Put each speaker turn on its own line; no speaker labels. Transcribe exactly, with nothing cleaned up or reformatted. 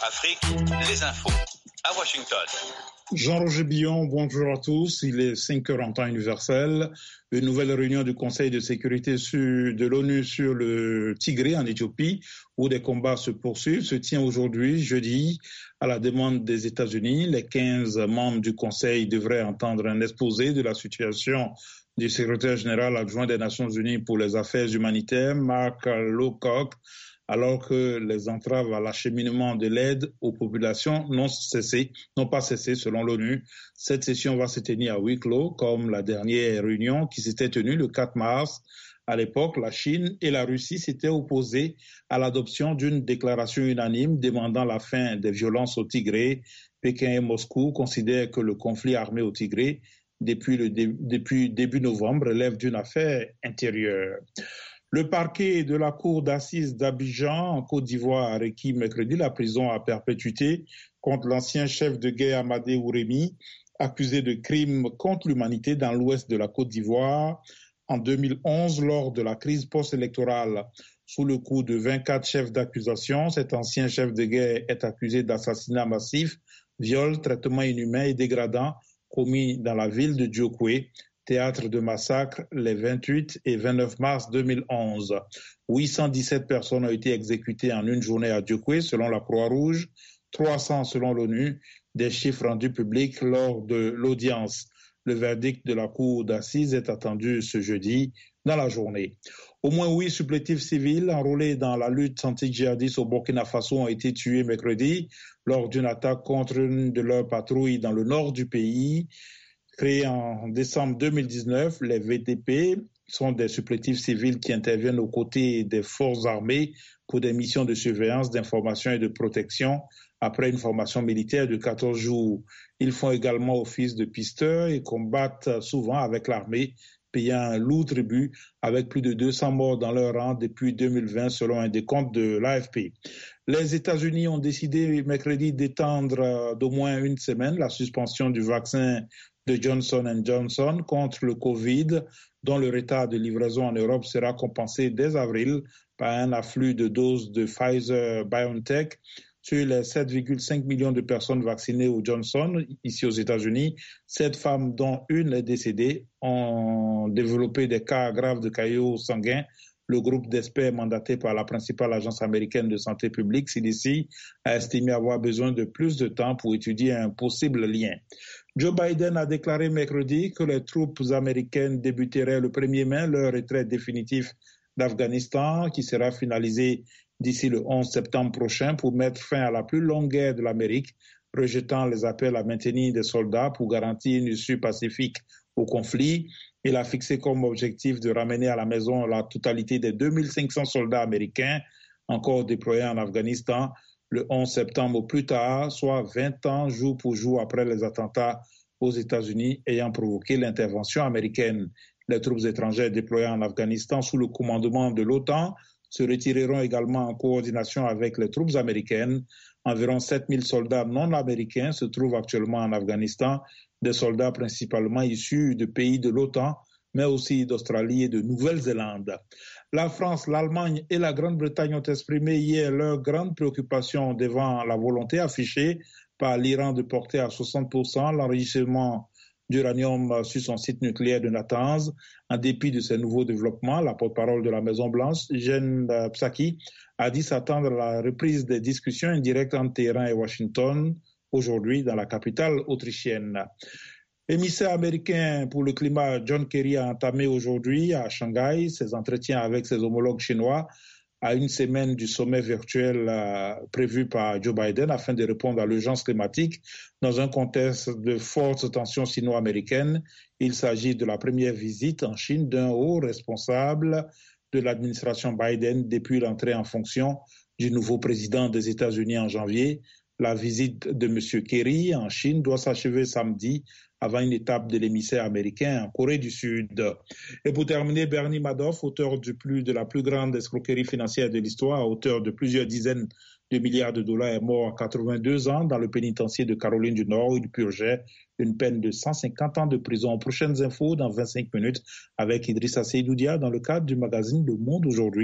Afrique, les infos. À Washington.
Jean-Roger Billon, bonjour à tous. Il est cinq heures en temps universel. Une nouvelle réunion du Conseil de sécurité sur, de l'ONU sur le Tigré en Éthiopie, où des combats se poursuivent, se tient aujourd'hui, jeudi, à la demande des États-Unis. Les quinze membres du Conseil devraient entendre un exposé de la situation du secrétaire général adjoint des Nations Unies pour les affaires humanitaires, Mark Lowcock, alors que les entraves à l'acheminement de l'aide aux populations n'ont cessé, n'ont pas cessé selon l'ONU. Cette session va se tenir à huis clos, comme la dernière réunion qui s'était tenue le quatre mars. À l'époque, la Chine et la Russie s'étaient opposées à l'adoption d'une déclaration unanime demandant la fin des violences au Tigré. Pékin et Moscou considèrent que le conflit armé au Tigré, depuis, le dé, depuis début novembre, relève d'une affaire intérieure. Le parquet de la cour d'assises d'Abidjan, en Côte d'Ivoire, a requis mercredi la prison à perpétuité contre l'ancien chef de guerre Amadé Ouremi, accusé de crimes contre l'humanité dans l'ouest de la Côte d'Ivoire en deux mille onze lors de la crise post-électorale. Sous le coup de vingt-quatre chefs d'accusation, cet ancien chef de guerre est accusé d'assassinat massif, viol, traitement inhumain et dégradant commis dans la ville de Djokwe, théâtre de massacre les vingt-huit et vingt-neuf mars deux mille onze. huit cent dix-sept personnes ont été exécutées en une journée à Djokwe selon la Croix-Rouge, trois cents selon l'ONU, des chiffres rendus publics lors de l'audience. Le verdict de la cour d'assises est attendu ce jeudi dans la journée. Au moins huit supplétifs civils enrôlés dans la lutte anti-djihadiste au Burkina Faso ont été tués mercredi lors d'une attaque contre une de leurs patrouilles dans le nord du pays. Créés en décembre deux mille dix-neuf, les V T P sont des supplétifs civils qui interviennent aux côtés des forces armées pour des missions de surveillance, d'information et de protection après une formation militaire de quatorze jours. Ils font également office de pisteurs et combattent souvent avec l'armée, payant un lourd tribut avec plus de deux cents morts dans leur rang depuis deux mille vingt selon un décompte de l'A F P. Les États-Unis ont décidé mercredi d'étendre d'au moins une semaine la suspension du vaccin de Johnson and Johnson contre le Covid, dont le retard de livraison en Europe sera compensé dès avril par un afflux de doses de Pfizer-BioNTech. Sur les sept virgule cinq millions de personnes vaccinées au Johnson, ici aux États-Unis, sept femmes, dont une est décédée, ont développé des cas graves de caillots sanguins. Le groupe d'experts mandaté par la principale agence américaine de santé publique, C D C, a estimé avoir besoin de plus de temps pour étudier un possible lien. Joe Biden a déclaré mercredi que les troupes américaines débuteraient le premier mai leur retrait définitif d'Afghanistan, qui sera finalisé d'ici le onze septembre prochain pour mettre fin à la plus longue guerre de l'Amérique, rejetant les appels à maintenir des soldats pour garantir une issue pacifique au conflit. Il a fixé comme objectif de ramener à la maison la totalité des deux mille cinq cents soldats américains encore déployés en Afghanistan le onze septembre au plus tard, soit vingt ans jour pour jour après les attentats aux États-Unis ayant provoqué l'intervention américaine. Les troupes étrangères déployées en Afghanistan sous le commandement de l'OTAN se retireront également en coordination avec les troupes américaines. Environ sept mille soldats non américains se trouvent actuellement en Afghanistan, des soldats principalement issus de pays de l'OTAN, mais aussi d'Australie et de Nouvelle-Zélande. La France, l'Allemagne et la Grande-Bretagne ont exprimé hier leur grande préoccupation devant la volonté affichée par l'Iran de porter à soixante pour cent l'enregistrement d'uranium sur son site nucléaire de Natanz. En dépit de ces nouveaux développements, la porte-parole de la Maison-Blanche, Jen Psaki, a dit s'attendre à la reprise des discussions indirectes entre Téhéran et Washington aujourd'hui dans la capitale autrichienne. L'émissaire américain pour le climat John Kerry a entamé aujourd'hui à Shanghai ses entretiens avec ses homologues chinois à une semaine du sommet virtuel euh, prévu par Joe Biden afin de répondre à l'urgence climatique dans un contexte de fortes tensions sino-américaines. Il s'agit de la première visite en Chine d'un haut responsable de l'administration Biden depuis l'entrée en fonction du nouveau président des États-Unis en janvier. La visite de M. Kerry en Chine doit s'achever samedi avant une étape de l'émissaire américain en Corée du Sud. Et pour terminer, Bernie Madoff, auteur du plus, de la plus grande escroquerie financière de l'histoire, à hauteur de plusieurs dizaines de milliards de dollars, est mort à quatre-vingt-deux ans dans le pénitencier de Caroline du Nord où il purgeait une peine de cent cinquante ans de prison. Prochaines infos dans vingt-cinq minutes avec Idrissa Seydoudia dans le cadre du magazine Le Monde aujourd'hui.